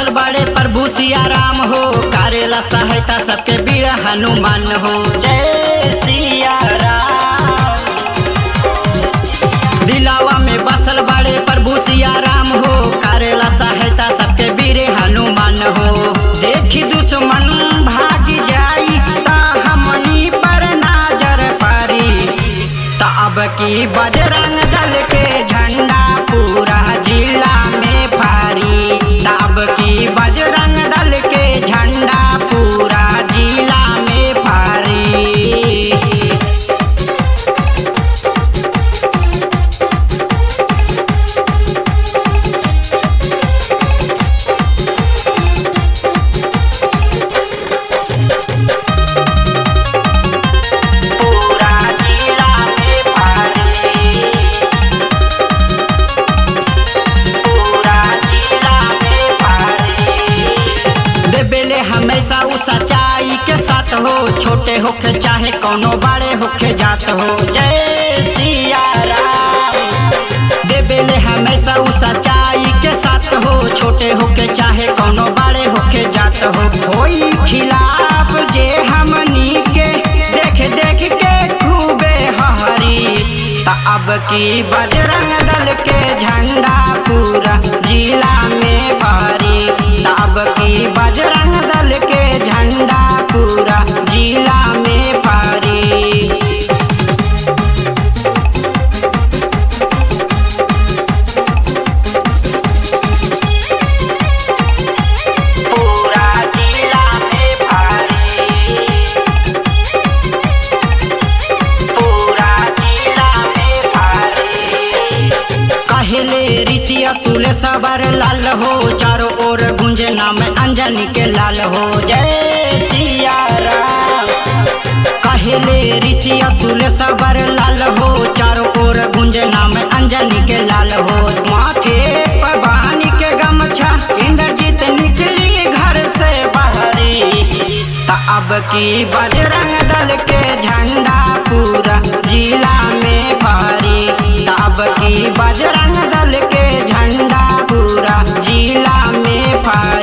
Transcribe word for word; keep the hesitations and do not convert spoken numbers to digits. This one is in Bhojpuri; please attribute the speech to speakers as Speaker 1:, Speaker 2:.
Speaker 1: बसल बड़े प्रभु सिया राम हो, करेला सहायता सबके वीर हनुमान हो। जय सिया राम। दिलावा में बसल बड़े प्रभु सिया राम हो, करेला सहायता सबके वीर हनुमान हो। देखी दुश्मन भाग जाई ता हमनी पर नजर पड़ी, तब की बजरंग दल के झंडा पूरा जिला में फहरी, तब की बजरंग दल के झंडा पूरा जिला में फहरी। हमेशा उ सच्चाई के साथ हो, छोटे होके चाहे कोनो बड़े होके जात हो। जय सिया राम। देवेले हमेशा उ सच्चाई के साथ हो, छोटे होके चाहे कोनो बड़े होके जात हो। कोई खिलाफ जे हमनी के देख देख के खूबे हरी, तब की बजरंग दल के झंडा पूरा जिला में फहरी, तब की बजरंग दल के झंडा पूरा जिला में फहरी। पूरा जिला में फहरी, पूरा जिला में फहरी। कहले ऋषि अतुल सबर लाल हो, चारों ओर गुंजे नाम अंजनी के लाल हो। जय सिया राम। कहले ऋषि अतुल सबर लाल हो, चारों ओर गुंजे नाम अंजनी के लाल हो। माथे पर बानी के गमछा इंद्रजीत निकली घर से बाहरी, तब की बजरंग दल के झंडा पूरा जिला में फहरी, तब की बजरंग दल के झंडा पूरा जिला में फहरी।